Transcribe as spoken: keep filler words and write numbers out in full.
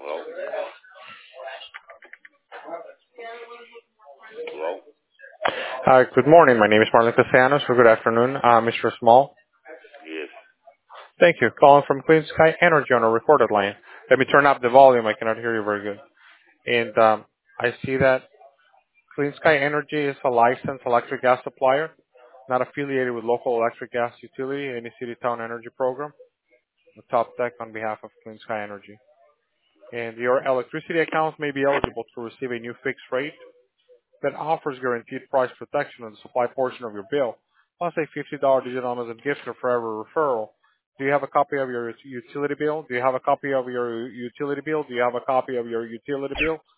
Hello? Hello? Hi, good morning. My name is Marlon Castellanos. Or good afternoon, uh, Mister Small. Yes. Thank you. Calling from Clean Sky Energy on a recorded line. Let me turn up the volume. I cannot hear you very good. And um, I see that Clean Sky Energy is a licensed electric gas supplier, not affiliated with local electric gas utility, any city town energy program. The top tech on behalf of Clean Sky Energy. And your electricity accounts may be eligible to receive a new fixed rate that offers guaranteed price protection on the supply portion of your bill, plus a fifty dollars digital Amazon gift card for every referral. Do you have a copy of your utility bill? Do you have a copy of your utility bill? Do you have a copy of your utility bill?